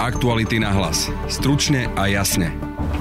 Aktuality na hlas. Stručne a jasne.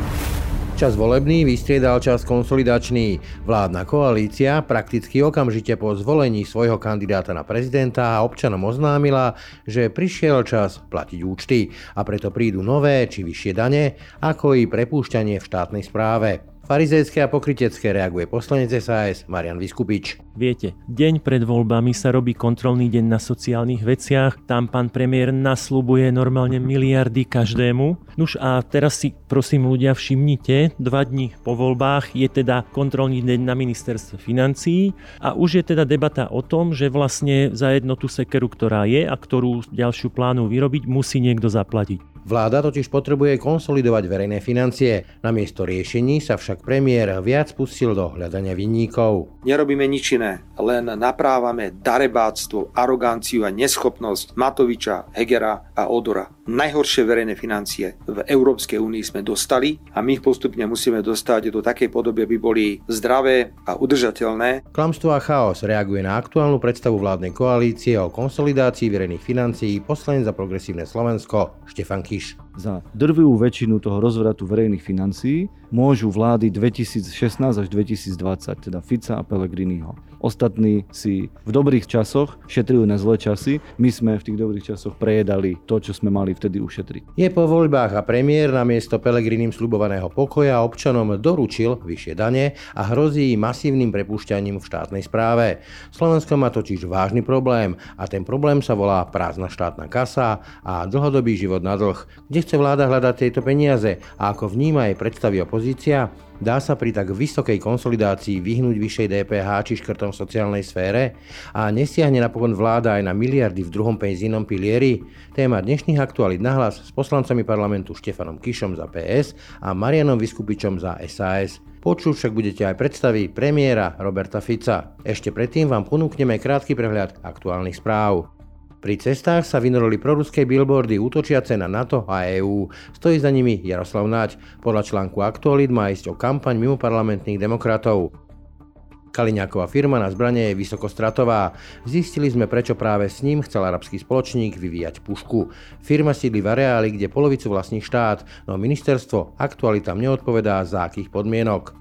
Čas volebný vystriedal čas konsolidačný. Vládna koalícia prakticky okamžite po zvolení svojho kandidáta na prezidenta a občanom oznámila, že prišiel čas platiť účty a preto prídu nové či vyššie dane, ako i prepúšťanie v štátnej správe. Farizejské a pokrytecké reaguje poslanec SAS Marian Vyskupič. Viete, deň pred voľbami sa robí kontrolný deň na sociálnych veciach, tam pán premiér nasľubuje normálne miliardy každému. Nuž a teraz si prosím ľudia všimnite, 2 dni po voľbách je teda kontrolný deň na ministerstve financií a už je teda debata o tom, že vlastne za jednu tú sekeru, ktorá je a ktorú ďalšiu plánu vyrobiť, musí niekto zaplatiť. Vláda totiž potrebuje konsolidovať verejné financie. Namiesto riešení sa však premiér viac pustil do hľadania vinníkov. Nerobíme nič iné, len naprávame darebáctvo, aroganciu a neschopnosť Matoviča, Hegera a Odora. Najhoršie verejné financie v Európskej únii sme dostali a my ich postupne musíme dostať do takej podoby, aby boli zdravé a udržateľné. Klamstvo a chaos reaguje na aktuálnu predstavu vládnej koalície o konsolidácii verejných financií poslanec za Progresívne Slovensko Štefan Kiš. Za drvivú väčšinu toho rozvratu verejných financií môžu vlády 2016 až 2020, teda Fica a Pellegriniho. Ostatní si v dobrých časoch šetrili na zlé časy, my sme v tých dobrých časoch prejedali to, čo sme mali vtedy ušetriť. Je po voľbách a premiér namiesto Pellegrinim sľubovaného pokoja občanom doručil vyššie dane a hrozí masívnym prepúšťaním v štátnej správe. Slovensko má totiž vážny problém a ten problém sa volá prázdna štátna kasa a dlhodobý život na dlh. Kde chce vláda hľadať tieto peniaze a ako vníma jej predstavy opozícia? Dá sa pri tak vysokej konsolidácii vyhnúť vyššej DPH či škrtom v sociálnej sfére? A nesiahne napokon vláda aj na miliardy v druhom penzijnom pilieri? Téma dnešných aktualít na hlas s poslancami parlamentu Štefanom Kišom za PS a Marianom Vyskupičom za SAS. Počuť však budete aj predstavy premiéra Roberta Fica. Ešte predtým vám ponúkneme krátky prehľad aktuálnych správ. Pri cestách sa vynorili proruské billboardy útočiace na NATO a EÚ. Stojí za nimi Jaroslav Naď. Podľa článku Aktualít má ísť o kampaň mimoparlamentných demokratov. Kaliňáková firma na zbrane je vysokostratová. Zistili sme, prečo práve s ním chcel arabský spoločník vyvíjať pušku. Firma sídli v areáli, kde polovicu vlastní štát, no ministerstvo aktualitám neodpovedá, za akých podmienok.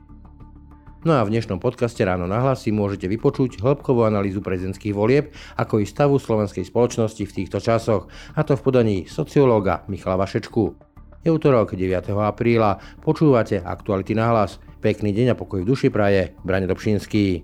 No a v dnešnom podcaste Ráno na hlas si môžete vypočuť hĺbkovú analýzu prezidentských volieb, ako i stavu slovenskej spoločnosti v týchto časoch, a to v podaní sociológa Michala Vašečku. Je utorok 9. apríla, počúvate Aktuality na hlas. Pekný deň a pokoj v duši praje Braňo Dobšinský.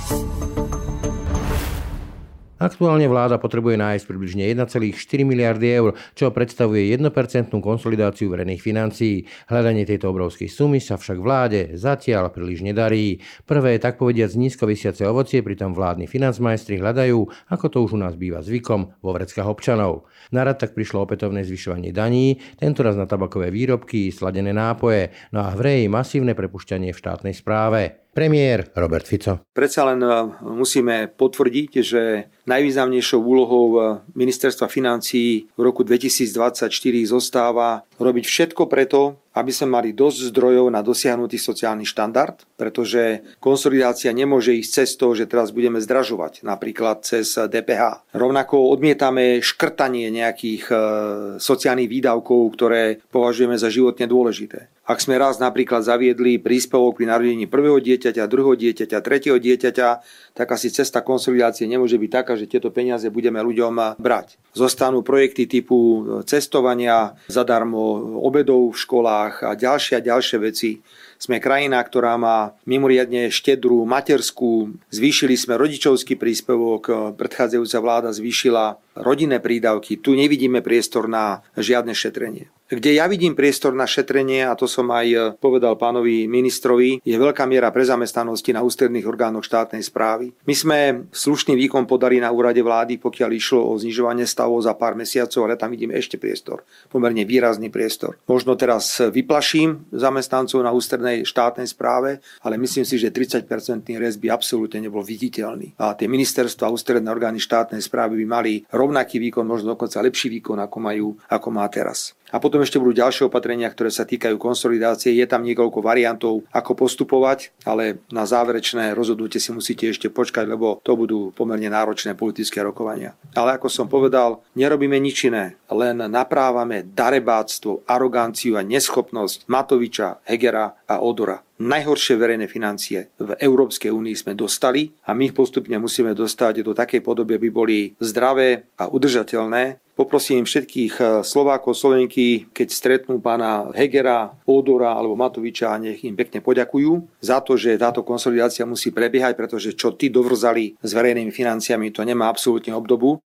Aktuálne vláda potrebuje nájsť približne 1,4 miliardy eur, čo predstavuje 1% konsolidáciu verejných financií. Hľadanie tejto obrovskej sumy sa však vláde zatiaľ príliš nedarí. Prvé, tak povediac, nízko visiace ovocie, pritom vládni financmajstri hľadajú, ako to už u nás býva zvykom, vo vreckách občanov. Na rad tak prišlo opätovné zvyšovanie daní, tentoraz na tabakové výrobky, sladené nápoje, no a v hre je masívne prepušťanie v štátnej správe. Premiér Robert Fico. Predsa len musíme potvrdiť, že najvýznamnejšou úlohou ministerstva financií v roku 2024 zostáva robiť všetko preto, aby sme mali dosť zdrojov na dosiahnutý sociálny štandard, pretože konsolidácia nemôže ísť cestou, že teraz budeme zdražovať, napríklad cez DPH. Rovnako odmietame škrtanie nejakých sociálnych výdavkov, ktoré považujeme za životne dôležité. Ak sme raz napríklad zaviedli príspevok pri narodení prvého dieťaťa, druhého dieťaťa, tretieho dieťaťa, tak asi cesta konsolidácie nemôže byť taká, že tieto peniaze budeme ľuďom brať. Zostanú projekty typu cestovania, zadarmo obedov v školách a ďalšie veci. Sme krajina, ktorá má mimoriadne štedrú materskú. Zvýšili sme rodičovský príspevok, predchádzajúca vláda zvýšila rodinné prídavky. Tu nevidíme priestor na žiadne šetrenie. Kde ja vidím priestor na šetrenie, a to som aj povedal pánovi ministrovi, je veľká miera prezamestnanosti na ústredných orgánoch štátnej správy. My sme slušný výkon podali na úrade vlády, pokiaľ išlo o znižovanie stavov za pár mesiacov, ale tam vidím ešte priestor, pomerne výrazný priestor. Možno teraz vyplaším zamestnancov na ústrednej štátnej správe, ale myslím si, že 30% rest by absolútne nebol viditeľný. A tie ministerstvá a ústredné orgány štátnej správy by mali rovnaký výkon, možno dokonca lepší výkon, ako má teraz. A potom ešte budú ďalšie opatrenia, ktoré sa týkajú konsolidácie. Je tam niekoľko variantov, ako postupovať, ale na záverečné rozhodnutie si musíte ešte počkať, lebo to budú pomerne náročné politické rokovania. Ale ako som povedal, nerobíme nič iné, len naprávame darebáctvo, aroganciu a neschopnosť Matoviča, Hegera a Odora. Najhoršie verejné financie v Európskej únii sme dostali a my ich postupne musíme dostať do takej podoby, aby boli zdravé a udržateľné. Poprosím všetkých Slovákov, Slovenky, keď stretnú pána Hegera, Odora alebo Matoviča, nech im pekne poďakujú za to, že táto konsolidácia musí prebiehať, pretože čo tí dovrzali s verejnými financiami, to nemá absolútne obdobu.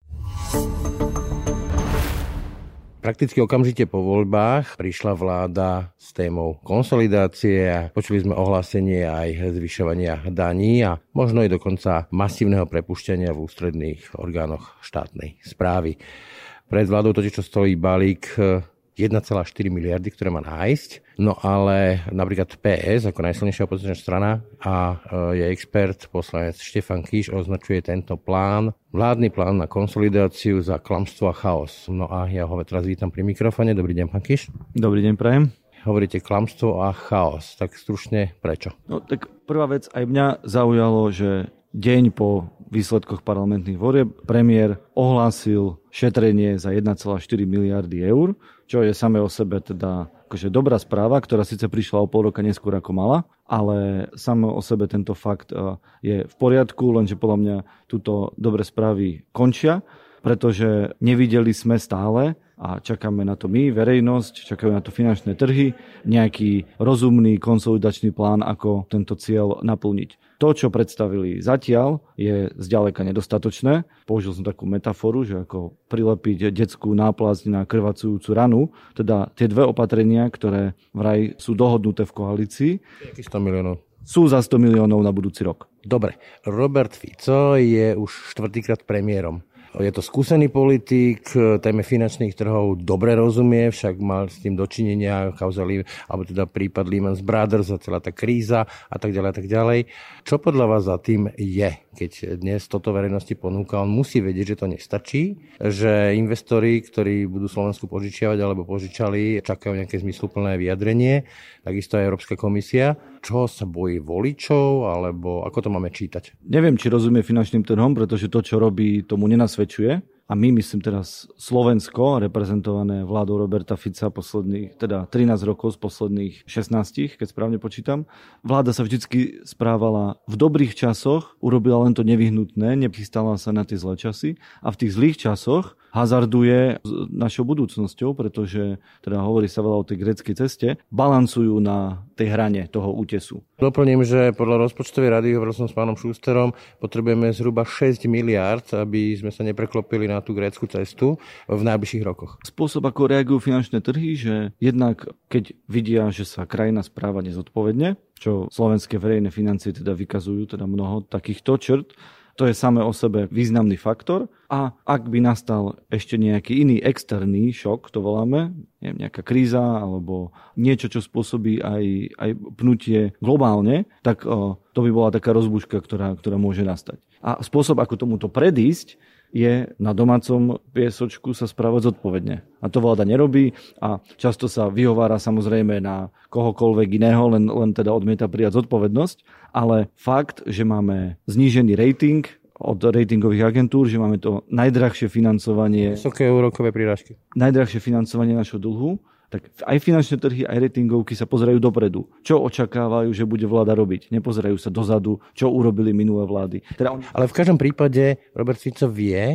Prakticky okamžite po voľbách prišla vláda s témou konsolidácie a počuli sme ohlásenie aj zvyšovania daní a možno aj dokonca masívneho prepušťania v ústredných orgánoch štátnej správy. Pred vládou totiž stojí balík 1,4 miliardy, ktoré má nájsť. No ale napríklad PS ako najsilnejšia opozičná strana a je expert, poslanec Štefan Kiš označuje tento plán, vládny plán na konsolidáciu za klamstvo a chaos. No a ja ho teraz vítam pri mikrofóne. Dobrý deň, pán Kiš. Dobrý deň, prajem. Hovoríte klamstvo a chaos. Tak stručne prečo? No tak prvá vec, aj mňa zaujalo, že deň po výsledkoch parlamentných volieb premiér ohlásil šetrenie za 1,4 miliardy eur, čo je samé o sebe teda akože dobrá správa, ktorá síce prišla o pol roka neskôr ako mala, ale samé o sebe tento fakt je v poriadku, lenže podľa mňa túto dobré správy končia, pretože nevideli sme stále a čakáme na to my, verejnosť, čakajú na to finančné trhy, nejaký rozumný konsolidačný plán, ako tento cieľ naplniť. To, čo predstavili zatiaľ, je zďaleka nedostatočné. Použil som takú metaforu, že ako prilepiť detskú náplasť na krvacujúcu ranu, teda tie dve opatrenia, ktoré vraj sú dohodnuté v koalícii. 100 miliónov. Sú za 100 miliónov na budúci rok. Dobre, Robert Fico je už štvrtýkrát premiérom. Je to skúsený politik, téme finančných trhov dobre rozumie, však mal s tým dočinenia alebo teda prípad Lehman Brothers a celá tá kríza a tak ďalej a tak ďalej. Čo podľa vás za tým je, keď dnes toto verejnosti ponúka? On musí vedieť, že to nestačí, že investori, ktorí budú Slovensku požičiavať alebo požičali, čakajú nejaké zmysluplné vyjadrenie, takisto aj Európska komisia. Čo sa bojí voličov, alebo ako to máme čítať? Neviem, či rozumie finančným trhom, pretože to, čo robí, tomu nenasvedčuje. A my, myslím teraz Slovensko, reprezentované vládou Roberta Fica posledných, teda 13 rokov z posledných 16, keď správne počítam. Vláda sa vždycky správala v dobrých časoch, urobila len to nevyhnutné, nechystala sa na tie zlé časy a v tých zlých časoch hazarduje s našou budúcnosťou, pretože teda hovorí sa veľa o tej gréckej ceste, balancujú na tej hrane toho útesu. Doplním, že podľa rozpočtovej rady, hovoril som s pánom Šústerom, potrebujeme zhruba 6 miliárd, aby sme sa nepreklopili na tú grécku cestu v najbližších rokoch. Spôsob, ako reagujú finančné trhy, že jednak keď vidia, že sa krajina správa nezodpovedne, čo slovenské verejné financie teda vykazujú teda mnoho takýchto črt, to je samé o sebe významný faktor a ak by nastal ešte nejaký iný externý šok, to voláme, neviem, nejaká kríza alebo niečo, čo spôsobí aj pnutie globálne, tak to by bola taká rozbuška, ktorá môže nastať. A spôsob, ako tomuto predísť, je na domácom piesočku sa správať zodpovedne. A to vláda nerobí a často sa vyhovára samozrejme na kohokoľvek iného, len teda odmieta prijať zodpovednosť. Ale fakt, že máme znížený rating od ratingových agentúr, že máme to najdrahšie financovanie, vysoké úrokové prírážky, najdrahšie financovanie našho dlhu, tak aj finančné trhy, aj ratingovky sa pozerajú dopredu. Čo očakávajú, že bude vláda robiť? Nepozerajú sa dozadu, čo urobili minulé vlády. Ale v každom prípade Robert Fico vie,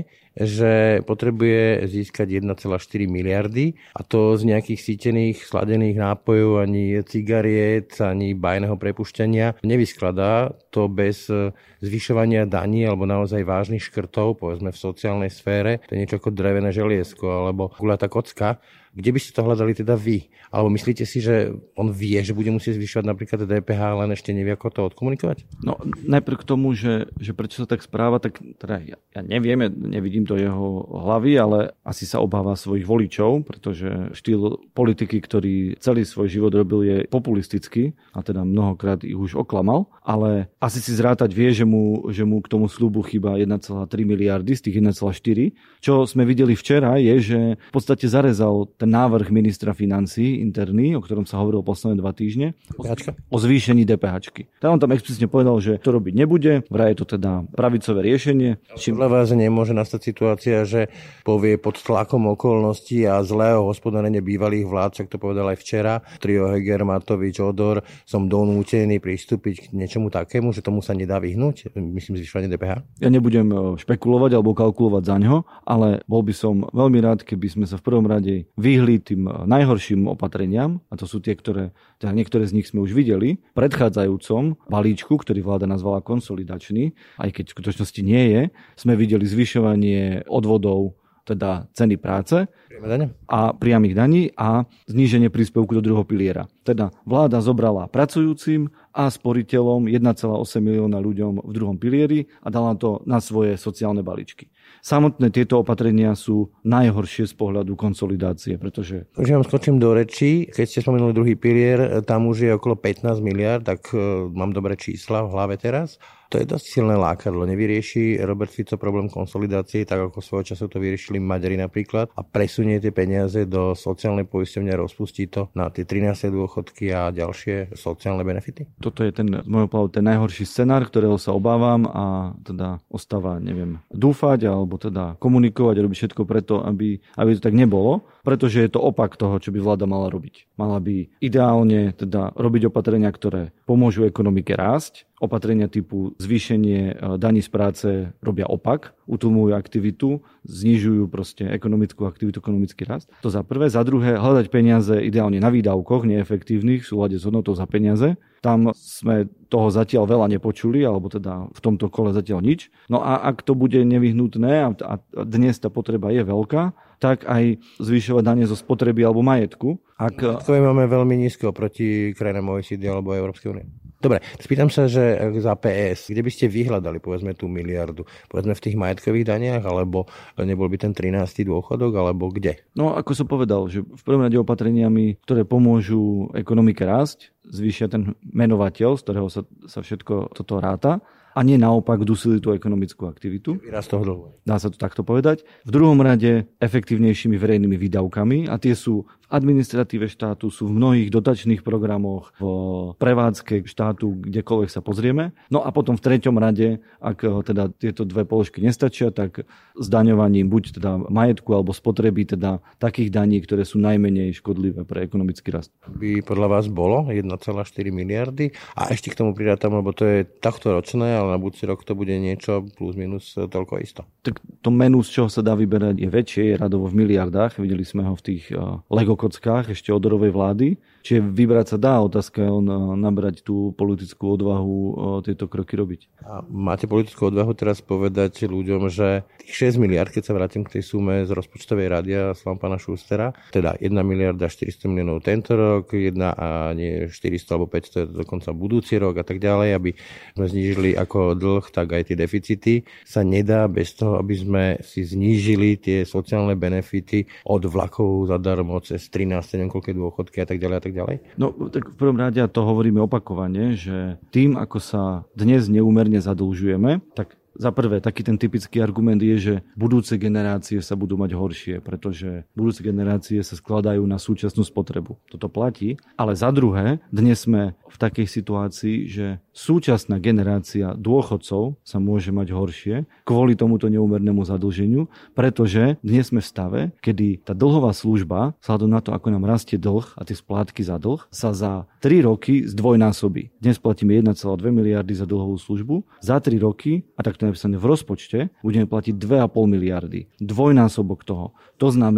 že potrebuje získať 1,4 miliardy a to z nejakých sítených, sladených nápojov, ani cigariet, ani bajného prepušťania nevyskladá to bez zvyšovania daní alebo naozaj vážnych škrtov, povedzme v sociálnej sfére. To je niečo ako drevené želiesko alebo guľatá kocka. Kde by ste to hľadali teda vy? Alebo myslíte si, že on vie, že bude musieť zvyšovať napríklad DPH, len ešte nevie, ako to odkomunikovať? No, najprv k tomu, že prečo sa tak správa, tak teda ja neviem, nevidím nevidím do jeho hlavy, ale asi sa obáva svojich voličov, pretože štýl politiky, ktorý celý svoj život robil, je populistický a teda mnohokrát ich už oklamal, ale asi si zrátať vie, že mu k tomu sľubu chýba 1,3 miliardy z tých 1,4. Čo sme videli včera je, že v podstate zarezal ten návrh ministra financií interný, o ktorom sa hovorilo posledné 2 týždne, o zvýšení DPH-čky. On tam explicitne povedal, že to robiť nebude, vraj je to teda pravicové riešenie. Podľa vás nemôže nastať situácia, že povie pod tlakom okolností a zlého hospodárenia bývalých vlád, však to povedal aj včera, trio Heger, Matovič, Odor, som donútený pristúpiť k niečomu takému, že tomu sa nedá vyhnúť, myslím zvyšovanie DPH? Ja nebudem špekulovať alebo kalkulovať za ňo, ale bol by som veľmi rád, keby sme sa v prvom rade vyhli tým najhorším opatreniam, a to sú tie, ktoré, teda niektoré z nich sme už videli, v predchádzajúcom balíčku, ktorý vláda nazvala konsolidačný, aj keď v skutočnosti nie je, sme videli zvyšovanie odvodov, teda ceny práce a priamych daní a zníženie príspevku do druhého piliera. Teda vláda zobrala pracujúcim a sporiteľom 1,8 milióna ľuďom v druhom pilieri a dala to na svoje sociálne balíčky. Samotné tieto opatrenia sú najhoršie z pohľadu konsolidácie, pretože... Už vám skočím do rečí. Keď ste spomenuli druhý pilier, tam už je okolo 15 miliard, tak mám dobré čísla v hlave teraz. To je dosť silné lákadlo. Nevyrieši Robert Fico problém konsolidácie, tak ako svojho času to vyriešili Maďari napríklad, a presunie tie peniaze do sociálnej poisťovne a rozpustí to na tie 13. dôchodky a ďalšie sociálne benefity? Toto je z môjho pohľadu ten najhorší scenár, ktorého sa obávam, a teda ostáva, dúfať alebo teda komunikovať a robiť všetko preto, aby to tak nebolo, pretože je to opak toho, čo by vláda mala robiť. Mala by ideálne teda robiť opatrenia, ktoré pomôžu ekonomike rásť. Opatrenia typu zvýšenie daní z práce robia opak, utlmujú aktivitu, znižujú proste ekonomickú aktivitu, ekonomický rast. To za prvé. Za druhé, hľadať peniaze ideálne na výdavkoch neefektívnych v súlade s hodnotou za peniaze. Tam sme toho zatiaľ veľa nepočuli, alebo teda v tomto kole zatiaľ nič. No a ak to bude nevyhnutné, a dnes tá potreba je veľká, tak aj zvyšovať dane zo spotreby alebo majetku. To máme veľmi nízko proti krajinám OECD alebo Európskej únie. Dobre, spýtam sa, že za PS, kde by ste vyhľadali, povedzme, tú miliardu? Povedzme v tých majetkových daniach, alebo nebol by ten 13. dôchodok, alebo kde? No, ako som povedal, že v prvom rade opatreniami, ktoré pomôžu ekonomike rásť, zvýšia ten menovateľ, z ktorého sa všetko toto ráta, a nie naopak dusili tú ekonomickú aktivitu. Výraz toho dlhu. Dá sa to takto povedať. V druhom rade efektívnejšími verejnými výdavkami, a tie sú v administratíve štátu, sú v mnohých dotačných programoch, v prevádzke štátu, kdekoľvek sa pozrieme. No a potom v treťom rade, ak teda tieto dve položky nestačia, tak zdaňovaním buď teda majetku alebo spotreby, teda takých daní, ktoré sú najmenej škodlivé pre ekonomický rast. By podľa vás bolo 1,4 miliardy? A ešte k tomu pridátam, lebo to je takto ročné, ale na budúci rok to bude niečo plus minus toľko isto. Tak to menu, z čoho sa dá vyberať, je väčšie, je radovo v miliardách. Videli sme ho v tých Lego kockách ešte Odorovej vlády. Čiže vybrať sa dá, otázka je nabrať tú politickú odvahu tieto kroky robiť. A máte politickú odvahu teraz povedať ľuďom, že tých 6 miliard, keď sa vrátim k tej sume z rozpočtovej rady a slám pána Šustera, teda 1 miliarda 400 miliónov tento rok, 1 a nie 400 alebo 500 je dokonca budúci rok a tak ďalej, aby sme znížili ako dlh, tak aj tie deficity, sa nedá bez toho, aby sme si znížili tie sociálne benefity od vlakov zadarmo cez 13, neviem koľké dôchodky a tak ďalej a tak ďalej? No, tak v prvom rade to hovoríme opakovane, že tým, ako sa dnes neúmerne zadlžujeme, tak za prvé, taký ten typický argument je, že budúce generácie sa budú mať horšie, pretože budúce generácie sa skladajú na súčasnú spotrebu. Toto platí, ale za druhé, dnes sme v takej situácii, že súčasná generácia dôchodcov sa môže mať horšie kvôli tomuto neúmernému zadlženiu, pretože dnes sme v stave, kedy tá dlhová služba, vzhľadom na to, ako nám rastie dlh a tie splátky za dlh, sa za 3 roky zdvojnásobí. Dnes platíme 1,2 miliardy za dlhovú službu, za 3 roky, a tak to napísané v rozpočte, budeme platiť 2,5 miliardy. Dvojnásobok toho. To znamená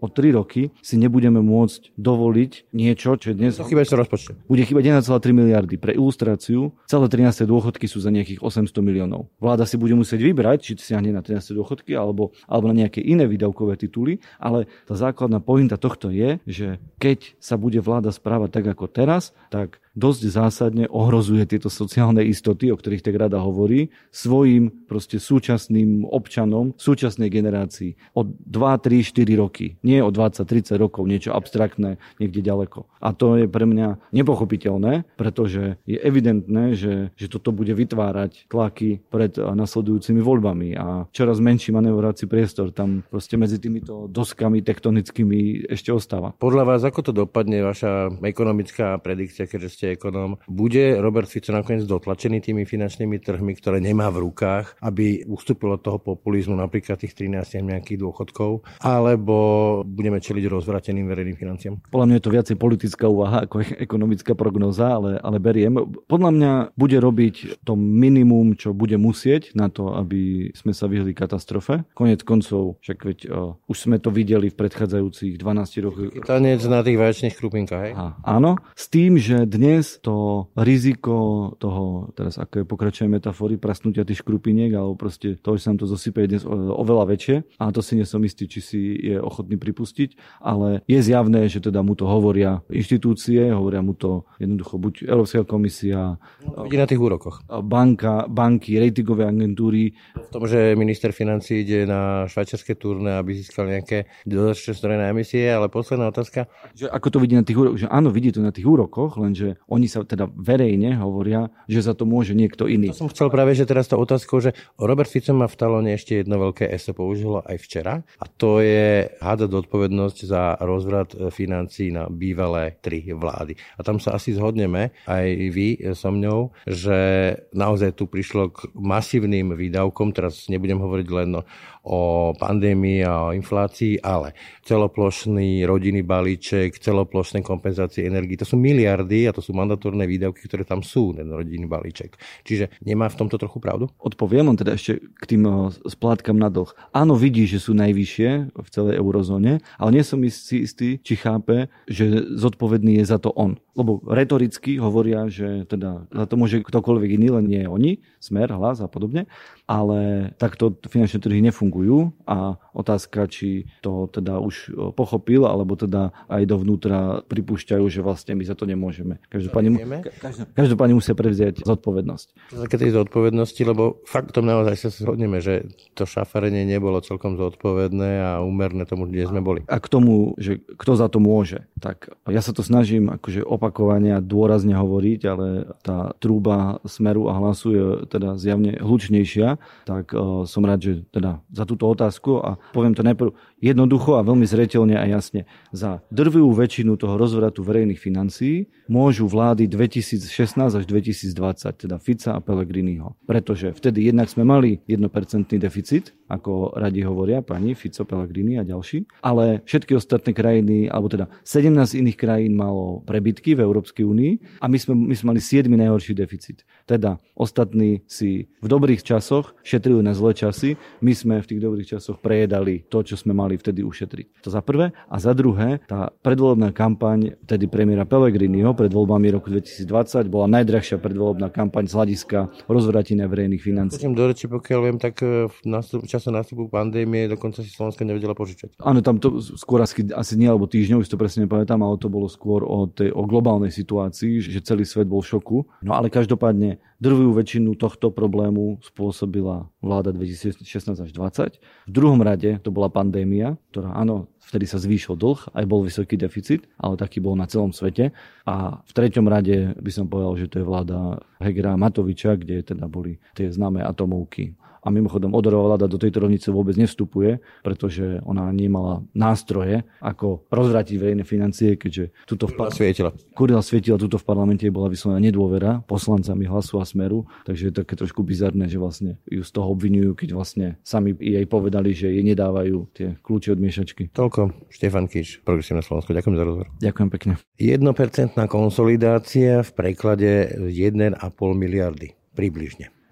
o 3 roky si nebudeme môcť dovoliť niečo, čo dnes bude chýbať 1,3 miliardy. Pre ilustráciu, celé 13. dôchodky sú za nejakých 800 miliónov. Vláda si bude musieť vybrať, či siahne na 13. dôchodky alebo na nejaké iné výdavkové tituly, ale tá základná pointa tohto je, že keď sa bude vláda správať tak ako teraz, tak dosť zásadne ohrozuje tieto sociálne istoty, o ktorých tak rada hovorí, svojim proste súčasným občanom, súčasnej generácii o 2, 3, 4 roky. Nie o 20, 30 rokov, niečo abstraktné niekde ďaleko. A to je pre mňa nepochopiteľné, pretože je evidentné, že toto bude vytvárať tlaky pred nasledujúcimi voľbami a čoraz menší manevrovací priestor tam proste medzi týmito doskami tektonickými ešte ostáva. Podľa vás, ako to dopadne, vaša ekonomická predikcia, keďže ste ekonóm, bude Robert Fico nakoniec dotlačený tými finančnými trhmi, ktoré nemá v rukách, aby ustúpil od toho populizmu, napríklad tých 13 nejakých dôchodkov, alebo budeme čeliť rozvrateným verejným financiám? Podľa mňa je to viacej politická úvaha ako ekonomická prognóza, ale beriem. Podľa mňa bude robiť to minimum, čo bude musieť na to, aby sme sa vyhli katastrofe. Koniec koncov, však veď už sme to videli v predchádzajúcich 12 rokoch. Tanec na tých vaječných krupinkách, hej? Áno, s tým, že dnes to riziko toho, teraz ako je pokračuje metafory, prasnutia tých škrupiniek, alebo proste toho, že sa nám to zosype, je dnes oveľa väčšie. A to si nie som istý, či si je ochotný pripustiť, ale je zjavné, že teda mu to hovoria inštitúcie, hovoria mu to jednoducho buď Európska komisia, vidí na tých úrokoch. Banky, ratingové agentúry. V tom, že minister financií ide na švajčiarske turné, aby získal nejaké dodatočné zdroje na emisie, ale posledná otázka. Že ako to vidí na tých úrokoch? Že áno, vidí to na tých úrokoch, lenže oni sa teda verejne hovoria, že za to môže niekto iný. To som chcel práve, že teraz to otázkou, že Robert Fico má v talóne ešte jedno veľké ESO, použilo aj včera, a to je hádať zodpovednosť za rozvrat financií na bývalé 3 vlády. A tam sa asi zhodneme, aj vy so mňou, že naozaj tu prišlo k masívnym výdavkom, teraz nebudem hovoriť len o pandémii a o inflácii, ale celoplošný rodinný balíček, celoplošné kompenzácie energií, to sú miliardy a to sú mandatórne výdavky, ktoré tam sú, ten rodinný balíček. Čiže nemá v tomto trochu pravdu? Odpoviem, on teda ešte k tým splátkam na dlh. Áno, vidí, že sú najvyššie v celej eurozóne, ale nie som si istý, či chápe, že zodpovedný je za to on. Lebo retoricky hovoria, že teda za to môže ktokoľvek iný, len nie oni, Smer, Hlas a podobne, ale takto finančné trhy nefungujú a otázka, či to teda už pochopil, alebo teda aj dovnútra pripúšťajú, že vlastne my za to nemôžeme. Každopádne musia prevziať zodpovednosť. Také tej zodpovednosti, lebo faktom naozaj sa zhodneme, že to šafarenie nebolo celkom zodpovedné a úmerné tomu, kde sme boli. A k tomu, že kto za to môže, tak ja sa to snažím akože opakovane a dôrazne hovoriť, ale tá trúba Smeru a Hlasu je teda zjavne hlučnejšia, tak som rád, že teda za túto otázku a poviem to najprv jednoducho a veľmi zreteľne a jasne. Za drvivú väčšinu toho rozvratu verejných financií môžu vlády 2016 až 2020, teda Fica a Pellegriniho. Pretože vtedy jednak sme mali 1% deficit, ako radi hovoria pani Fico, Pellegrini a ďalší, ale všetky ostatné krajiny, alebo teda 17 iných krajín malo prebytky v Európskej únii a my sme mali 7. najhorší deficit. Teda ostatní si v dobrých časoch šetrili na zlé časy, my sme v tých dobrých časoch prejedali to, čo sme mali vtedy ušetriť. To za prvé. A za druhé, tá predvolebná kampaň vtedy premiéra Pellegriniho pred voľbami roku 2020 bola najdrahšia predvolebná kampaň z hľadiska rozvratenia verejných financií. Do reči, pokiaľ viem, tak v čase nástupu pandémie dokonca si Slovenska nevedela požičať. Áno, tam to skôr asi nie alebo týždňov, už to presne nepamätám, ale to bolo skôr o globálnej situácii, že celý svet bol v šoku. No ale každopádne drvivú väčšinu tohto problému spôsobila vláda 2016 až 2020. V druhom rade to bola pandémia, ktorá áno, vtedy sa zvýšil dlh, aj bol vysoký deficit, ale taký bol na celom svete. A v treťom rade by som povedal, že to je vláda Hegera a Matoviča, kde teda boli tie známe atomovky. A mimochodom Odorová vláda do tejto rovnice vôbec nevstupuje, pretože ona nemala nástroje, ako rozvratiť verejné financie, keďže tuto Kurila svietila, tuto v parlamente bola vyslovená nedôvera poslancami Hlasu a Smeru, takže je také trošku bizarné, že vlastne ju z toho obviňujú, keď vlastne sami jej povedali, že jej nedávajú tie kľúče od miešačky. Toľko. Štefan Kiš, Progresívne Slovensko. Ďakujem za rozhovor. Ďakujem pekne. 1% konsolidácia v preklade 1,5 miliardy. Približne.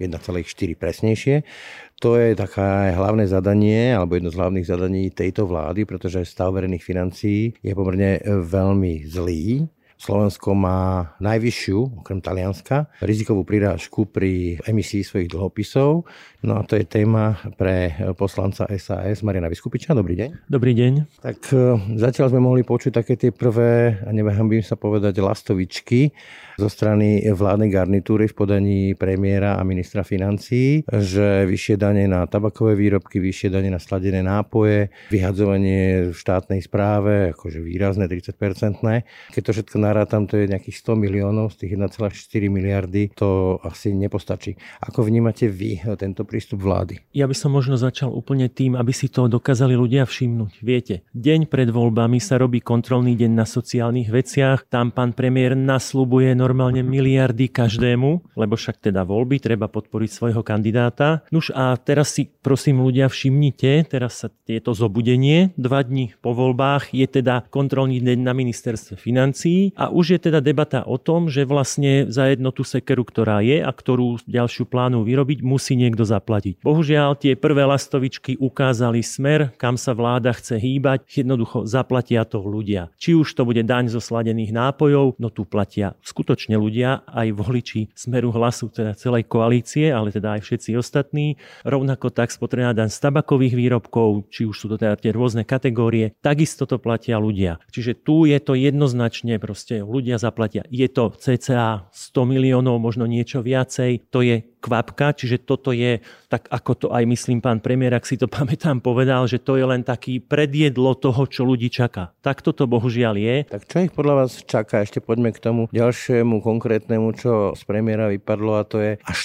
1,4 presnejšie. To je také hlavné zadanie, alebo jedno z hlavných zadaní tejto vlády, pretože stav verejných financií je pomerne veľmi zlý. Slovensko má najvyššiu, okrem Talianska, rizikovú prirážku pri emisii svojich dlhopisov. No a to je téma pre poslanca SAS Mariana Vyskupiča. Dobrý deň. Dobrý deň. Tak zatiaľ sme mohli počuť také tie prvé, a neváham sa povedať, lastovičky zo strany vládnej garnitúry v podaní premiéra a ministra financií, že vyššie dane na tabakové výrobky, vyššie dane na sladené nápoje, vyhadzovanie v štátnej správe, akože výrazné 30%. Keď to všetko narátam, to je nejakých 100 miliónov z tých 1,4 miliardy, to asi nepostačí. Ako vnímate vy tento prístup vlády? Ja by som možno začal úplne tým, aby si to dokázali ľudia všimnúť. Viete, deň pred voľbami sa robí kontrolný deň na sociálnych veciach, tam pán premiér nasľubuje normálne miliardy každému, lebo však teda voľby, treba podporiť svojho kandidáta. Nuž a teraz si prosím ľudia všimnite, teraz sa je to zobudenie, 2 dní po voľbách je teda kontrolný deň na ministerstve financií a už je teda debata o tom, že vlastne za jednotú sekeru, ktorá je a ktorú ďalšiu plánu vyrobiť, musí niekto zaplatiť. Bohužiaľ, tie prvé lastovičky ukázali smer, kam sa vláda chce hýbať, jednoducho zaplatia to ľudia. Či už to bude daň zo sladených nápojov, no tu platia skutočne ľudia, aj voliči Smeru Hlasu, teda celej koalície, ale teda aj všetci ostatní. Rovnako tak spotrebná daň z tabakových výrobkov, či už sú to teda tie rôzne kategórie, takisto to platia ľudia. Čiže tu je to jednoznačne proste ľudia zaplatia. Je to cca 100 miliónov, možno niečo viacej, to je kvapka, čiže toto je, tak ako to aj myslím pán premiér, ak si to pamätám, povedal, že to je len taký predjedlo toho, čo ľudí čaká. Tak toto bohužiaľ je. Tak čo ich podľa vás čaká? Ešte poďme k tomu ďalšiemu konkrétnemu, čo z premiéra vypadlo, a to je až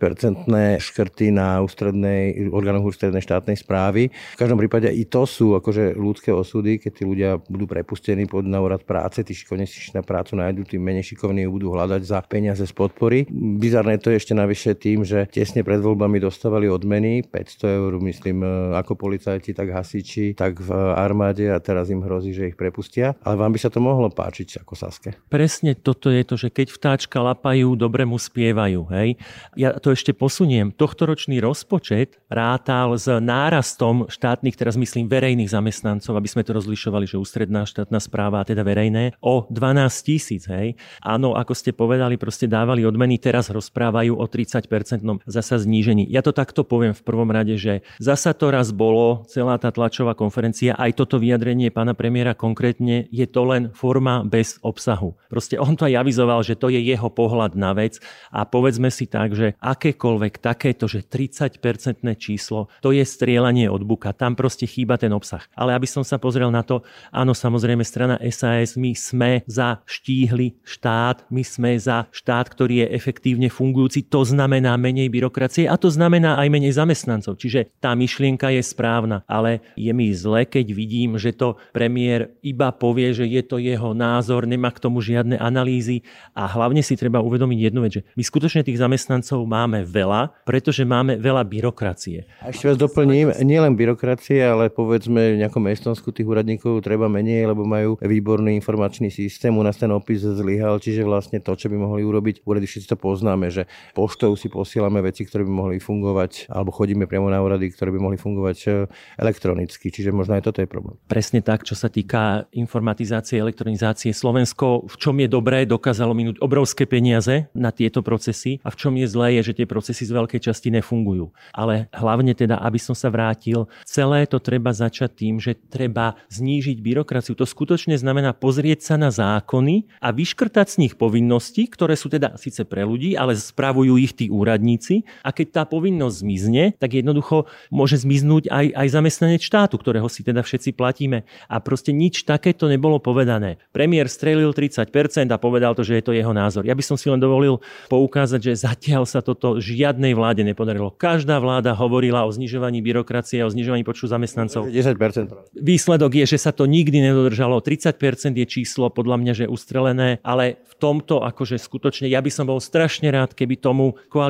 30% škrty na orgánoch ústrednej štátnej správy. V každom prípade i to sú akože ľudské osudy, keď tí ľudia budú prepustení pod na úrad práce, tí šikovní si na prácu nájdu, tí menej šikovní budú hľadať za peniaze z podpory. Bizarné to je ešte navyše tým, že tesne pred voľbami dostávali odmeny, 500 eur, myslím, ako policajti, tak hasiči, tak v armáde, a teraz im hrozí, že ich prepustia. Ale vám by sa to mohlo páčiť ako Saske? Presne toto je to, že keď vtáčka lapajú, dobre mu spievajú. Hej? Ja to ešte posuniem. Tohtoročný rozpočet rátal s nárastom štátnych, teraz myslím verejných zamestnancov, aby sme to rozlišovali, že ústredná štátna správa, a teda verejné, o 12 000. Hej? Áno, ako ste povedali, proste dávali odmeny, teraz rozprávajú o 30% zasa znížení. Ja to takto poviem v prvom rade, že zasa to raz bolo, celá tá tlačová konferencia, aj toto vyjadrenie pána premiéra konkrétne, je to len forma bez obsahu. Proste on to aj avizoval, že to je jeho pohľad na vec a povedzme si tak, že akékoľvek takéto, že 30% číslo, to je strieľanie od buka, tam proste chýba ten obsah. Ale aby som sa pozrel na to, áno, samozrejme strana SAS, my sme za štíhly štát, my sme za štát, ktorý je efektívne fungujúci, to znamená menej byrokracie a to znamená aj menej zamestnancov. Čiže tá myšlienka je správna, ale je mi zle, keď vidím, že to premiér iba povie, že je to jeho názor, nemá k tomu žiadne analýzy a hlavne si treba uvedomiť jednu vec, že my skutočne tých zamestnancov máme veľa, pretože máme veľa byrokracie. A ešte vás doplním, nielen byrokracie, ale povedzme v nejakom Estonsku tých úradníkov treba menej, lebo majú výborný informačný systém, u nás ten opis zlyhal, čiže vlastne to, čo by mohli urobiť, úrady všetci to poznáme, že poštou si posielame veci, ktoré by mohli fungovať, alebo chodíme priamo na úrady, ktoré by mohli fungovať elektronicky, čiže možno aj toto je problém. Presne tak, čo sa týka informatizácie, elektronizácie. Slovensko, v čom je dobré, dokázalo minúť obrovské peniaze na tieto procesy a v čom je zlé, je, že tie procesy z veľkej časti nefungujú. Ale hlavne teda, aby som sa vrátil, celé to treba začať tým, že treba znížiť byrokraciu. To skutočne znamená pozrieť sa na zákony a vyškrtať z nich povinnosti, ktoré sú teda síce pre ľudí, ale spravujú ich tí úradníci. A keď tá povinnosť zmizne, tak jednoducho môže zmiznúť aj zamestnanec štátu, ktorého si teda všetci platíme. A proste nič takéto nebolo povedané. Premiér strelil 30% a povedal to, že je to jeho názor. Ja by som si len dovolil poukázať, že zatiaľ sa toto žiadnej vláde nepodarilo. Každá vláda hovorila o znižovaní byrokracie, o znižovaní počtu zamestnancov. 10%. Výsledok je, že sa to nikdy nedodržalo. 30% je číslo podľa mňa, že ustrelené, ale v tomto akože skutočne ja by som bol strašne rád, keby tomu koalícia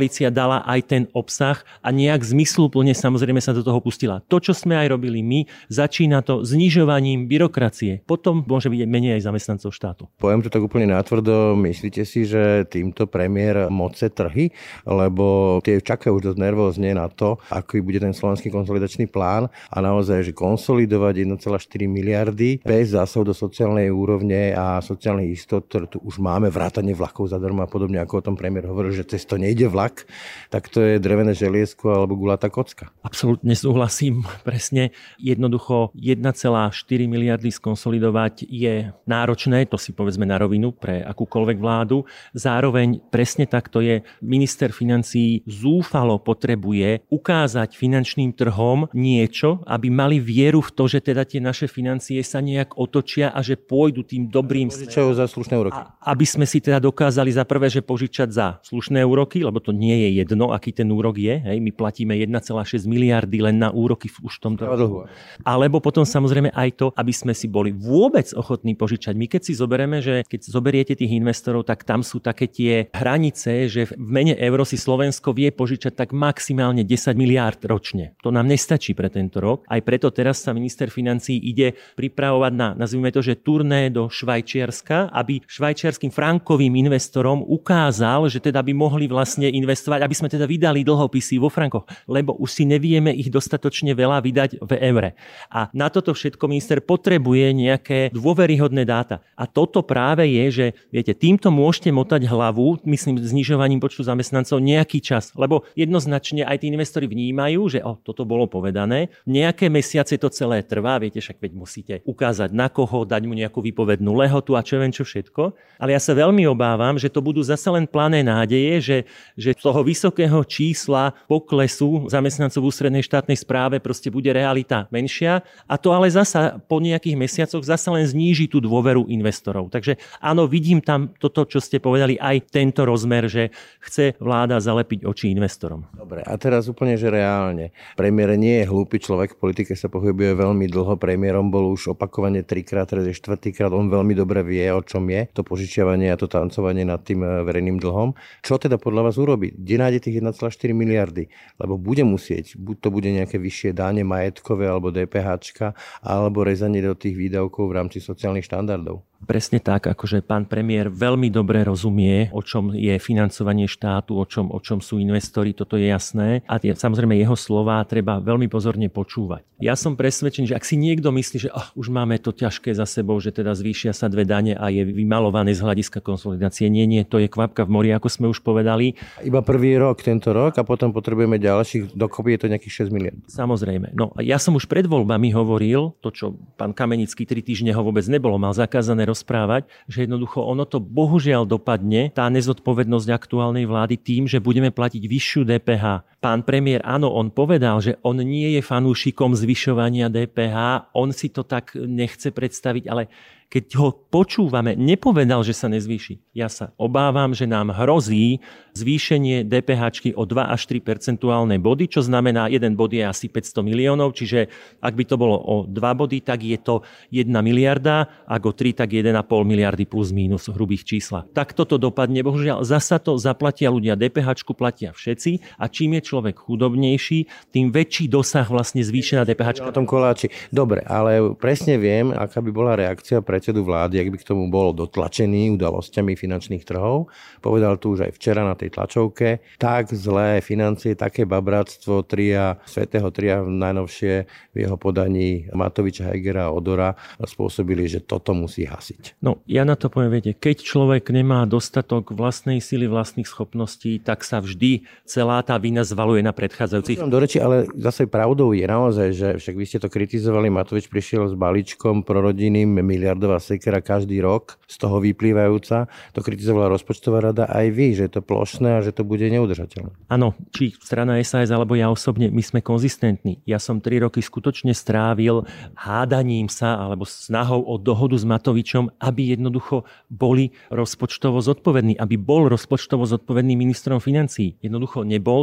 koalícia dala aj ten obsah a nejak zmysluplne samozrejme sa do toho pustila. To, čo sme aj robili my, začína to znižovaním byrokracie. Potom môže byť menej aj zamestnancov štátu. Poviem to tak úplne natvrdo, myslíte si, že týmto premiér moce trhy, lebo tie čakajú už dosť nervózne na to, aký bude ten slovenský konsolidačný plán a naozaj, že konsolidovať 1,4 miliardy bez zásahov do sociálnej úrovne a sociálnych istot, ktoré tu už máme, vrátane vlakov zadarmo a podobne, ako o tom premiér hovoril, že cez to nejde vlak, tak to je drevené želiesko alebo gulatá kocka. Absolútne súhlasím, presne. Jednoducho 1,4 miliardy skonsolidovať je náročné, to si povedzme na rovinu pre akúkoľvek vládu. Zároveň presne takto je. Minister financií zúfalo potrebuje ukázať finančným trhom niečo, aby mali vieru v to, že teda tie naše financie sa nejak otočia a že pôjdu tým dobrým smerom. Za slušné úroky. Aby sme si teda dokázali za prvé, že požičať za slušné úroky, lebo to nie je jedno, aký ten úrok je. Hej. My platíme 1,6 miliardy len na úroky už v tomto roku. Alebo potom samozrejme aj to, aby sme si boli vôbec ochotní požičať. My keď si zoberieme, že keď zoberiete tých investorov, tak tam sú také tie hranice, že v mene euro si Slovensko vie požičať tak maximálne 10 miliárd ročne. To nám nestačí pre tento rok. Aj preto teraz sa minister financií ide pripravovať na, nazvime to, že turné do Švajčiarska, aby švajčiarskym frankovým investorom ukázal, že teda by mohli vlastne investovať, aby sme teda vydali dlhopisy vo frankoch, lebo už si nevieme ich dostatočne veľa vydať v eure. A na toto všetko minister potrebuje nejaké dôveryhodné dáta. A toto práve je, že viete, týmto môžete motať hlavu, myslím, znižovaním počtu zamestnancov nejaký čas, lebo jednoznačne aj tí investori vnímajú, že toto bolo povedané, nejaké mesiace to celé trvá, viete, však veď musíte ukázať na koho, dať mu nejakú výpovednú lehotu a čo viem čo všetko. Ale ja sa veľmi obávam, že to budú zase len plané nádeje, že z toho vysokého čísla poklesu zamestnancov v ústrednej štátnej správe proste bude realita menšia a to ale zasa po nejakých mesiacoch zasa len zníži tú dôveru investorov. Takže áno, vidím tam toto, čo ste povedali, aj tento rozmer, že chce vláda zalepiť oči investorom. Dobre, a teraz úplne, že reálne. Premiér nie je hlúpy človek, v politike sa pohybuje veľmi dlho, premiérom bol už opakovane 3-krát, teraz je 4-krát, on veľmi dobre vie, o čom je to požičiavanie a to tancovanie nad tým verejným dlhom. Čo teda podľa vás urobí? Kde nájde tých 1,4 miliardy? Lebo bude musieť, buď to bude nejaké vyššie dáne majetkové alebo DPHčka, alebo rezanie do tých výdavkov v rámci sociálnych štandardov. Presne tak, akože pán premiér veľmi dobre rozumie, o čom je financovanie štátu, o čom sú investori, toto je jasné. A samozrejme jeho slová treba veľmi pozorne počúvať. Ja som presvedčený, že ak si niekto myslí, že už máme to ťažké za sebou, že teda zvýšia sa 2 dane a je vymalované z hľadiska konsolidácie. Nie, to je kvapka v mori, ako sme už povedali. Iba prvý rok, tento rok a potom potrebujeme ďalších, dokopy je to nejakých 6 miliard. Samozrejme. No a ja som už pred voľbami hovoril, to čo pán Kamenický 3 týždne ho vôbec nebolo, mal zakázané rozprávať, že jednoducho ono to bohužiaľ dopadne, tá nezodpovednosť aktuálnej vlády tým, že budeme platiť vyššiu DPH. Pán premiér, áno, on povedal, že on nie je fanúšikom zvyšovania DPH, on si to tak nechce predstaviť, ale keď ho počúvame, nepovedal, že sa nezvýši. Ja sa obávam, že nám hrozí zvýšenie DPH o 2 až 3 percentuálne body, čo znamená, 1 bod je asi 500 miliónov, čiže ak by to bolo o 2 body, tak je to 1 miliarda, ak o 3, tak 1,5 miliardy plus mínus v hrubých číslach. Tak toto dopadne, bohužiaľ, zasa to zaplatia ľudia, DPH platia všetci a čím je človek chudobnejší, tým väčší dosah vlastne zvýšená DPH. Na tom koláči. Dobre, ale presne viem, aká by bola reakcia predsedu vlády, ak by k tomu bol dotlačený udalosťami finančných trhov. Povedal tu už aj včera na tej tlačovke. Tak zlé financie, také babráctvo svätého tria najnovšie v jeho podaní Matoviča, Hegera a Odora spôsobili, že toto musí hasiť. No, ja na to poviem, viete, keď človek nemá dostatok vlastnej sily, vlastných schopností, tak sa vždy celá tá vina zvaluje na predchádzajúcich. Do reči, ale zase pravdou je naozaj, že však vy ste to kritizovali, Matovič prišiel s balíčkom prorodinným miliardová sekera každý rok, z toho vyplývajúca. To kritizovala rozpočtová rada aj vy, že je to plošné a že to bude neudržateľné. Áno, či strana SAS alebo ja osobne, my sme konzistentní. Ja som 3 roky skutočne strávil hádaním sa alebo snahou o dohodu s Matovičom, aby jednoducho boli rozpočtovo zodpovední, aby bol rozpočtovo zodpovedný ministrom financií. Jednoducho nebol, to aj ja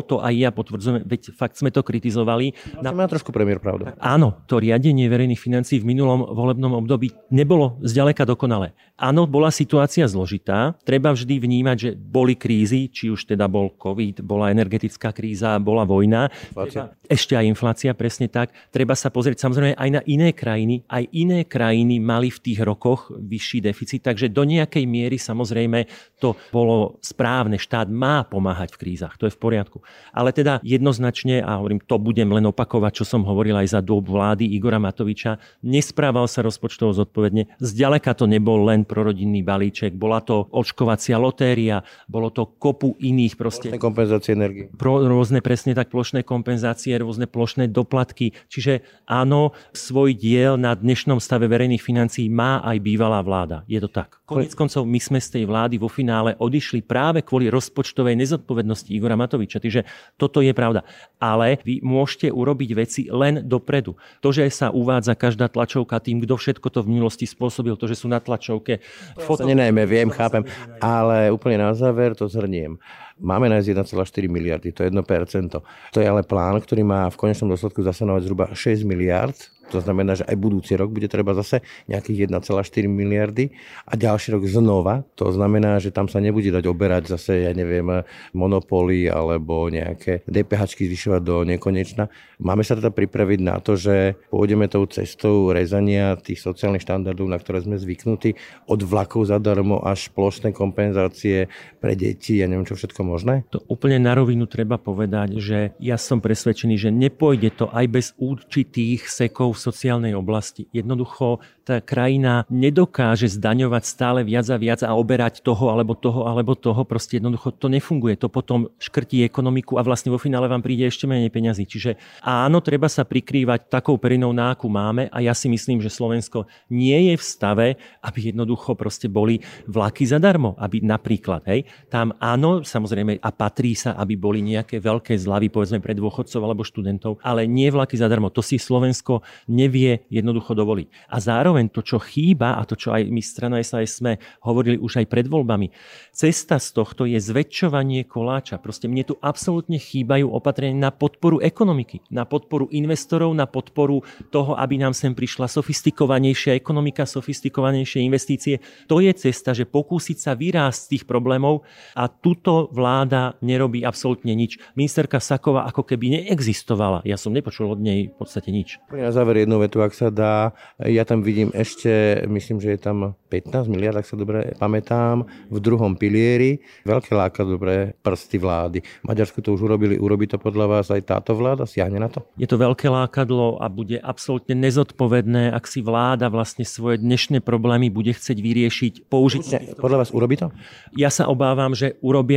ja potvrdzujem, veď fakt sme to kritizovali. Má trošku premiér pravdu. Áno, to riadenie verejných financií v minulom volebnom období nebolo zďaleka dokonalé. Áno, bola situácia zložitá. Treba vždy vnímať, že boli krízy, či už teda bol COVID, bola energetická kríza, bola vojna. Ešte aj inflácia, presne tak. Treba sa pozrieť samozrejme aj na iné krajiny. Aj iné krajiny mali v tých rokoch vyšší deficit, takže do nejakej miery samozrejme to bolo správne. Štát má pomáhať v krízach, to je v poriadku. Ale teda jednoznačne, a hovorím, to budem len opakovať, čo som hovoril aj za dobu vlády Igora Matoviča, nesprával sa rozpočtovo zodpovedne. Zďaleka to nebol len prorodinný balíček, bola to očkovacia lotéria, bolo to kopu iných proste... Plošné kompenzácie energie. Rôzne presne tak plošné kompenzácie, rôzne plošné doplatky. Čiže áno, svoj diel na dnešnom stave verejných financií má aj bývalá vláda. Je to tak. Koniec koncov my sme z tej vlády vo finále odišli práve kvôli rozpočtovej nezodpovednosti Igora Matoviča. Čiže toto je pravda. Ale vy môžete urobiť veci len dopredu. To, že sa uvádza každá tlačovka tým, kto všetko to v minulosti spôsobil, to, že sú na tlačovke Nenajme, viem, chápem. Ale úplne na záver to zhrniem. Máme nájsť 1,4 miliardy, to je 1%. To je ale plán, ktorý má v konečnom dôsledku zasanovať zhruba 6 miliard. To znamená, že aj budúci rok bude treba zase nejakých 1,4 miliardy a ďalší rok znova. To znamená, že tam sa nebude dať oberať zase, ja neviem, monopóly alebo nejaké DPH-čky zvyšovať do nekonečna. Máme sa teda pripraviť na to, že pôjdeme tou cestou rezania tých sociálnych štandardov, na ktoré sme zvyknutí, od vlakov zadarmo až plošné kompenzácie pre deti, ja neviem čo všetko možné? To úplne na rovinu treba povedať, že ja som presvedčený, že nepôjde to aj bez určitých sekov v sociálnej oblasti. Jednoducho tá krajina nedokáže zdaňovať stále viac a viac a oberať toho alebo toho. Proste jednoducho to nefunguje. To potom škrtí ekonomiku a vlastne vo finále vám príde ešte menej peňazí. Čiže áno, treba sa prikrývať takou perinou, na akú máme a ja si myslím, že Slovensko nie je v stave, aby jednoducho proste boli vlaky zadarmo. Aby napríklad, tam áno, samozrejme, a patrí sa, aby boli nejaké veľké zľavy, povedzme pre dôchodcov alebo študentov, ale nie vlaky zadarmo. To si Slovensko nevie jednoducho dovoliť. A zároveň to, čo chýba, a to, čo aj my strana SAS sme hovorili už aj pred voľbami, cesta z tohto je zväčšovanie koláča. Proste mne tu absolútne chýbajú opatrenia na podporu ekonomiky, na podporu investorov, na podporu toho, aby nám sem prišla sofistikovanejšia ekonomika, sofistikovanejšie investície. To je cesta, že pokúsiť sa vyrásť z tých problémov a tuto vláda nerobí absolútne nič. Ministerka Saková ako keby neexistovala. Ja som nepočul od nej v podstate nič. Na záver jednu vetu, ak sa dá. Ja tam vidím ešte, myslím, že je tam 15 miliard, ak sa dobre pamätám, v druhom pilieri. Veľké lákadlo pre prsty vlády. Maďarsku to už urobí to podľa vás aj táto vláda? Siahne na to? Je to veľké lákadlo a bude absolútne nezodpovedné, ak si vláda vlastne svoje dnešné problémy bude chcieť vyriešiť, použiť. Podľa vás urobí to? Ja sa obávam, že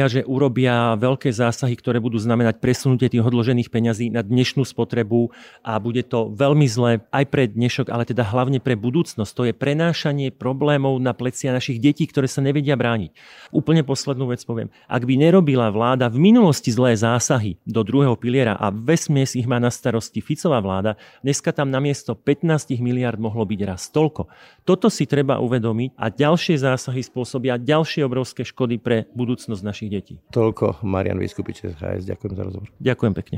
urobia veľké zásahy, ktoré budú znamenať presunutie tých odložených peňazí na dnešnú spotrebu a bude to veľmi zlé aj pre dnešok, ale teda hlavne pre budúcnosť. To je prenášanie problémov na plecia našich detí, ktoré sa nevedia brániť. Úplne poslednú vec poviem. Ak by nerobila vláda v minulosti zlé zásahy do druhého piliera a vesmies ich má na starosti Ficová vláda, dneska tam namiesto 15 miliard mohlo byť raz toľko. Toto si treba uvedomiť a ďalšie zásahy spôsobia ďalšie obrovské škody pre budúcnosť našich detí. Toľko Marian Vyskupič z HS. Ďakujem za rozhovor. Ďakujem pekne.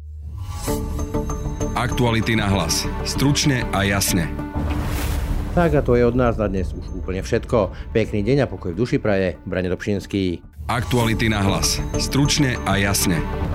Aktuality na hlas. Stručne a jasne. Tak a to je od nás na dnes už úplne všetko. Pekný deň a pokoj v duši praje. Brane Dobšinský. Aktuality na hlas. Stručne a jasne.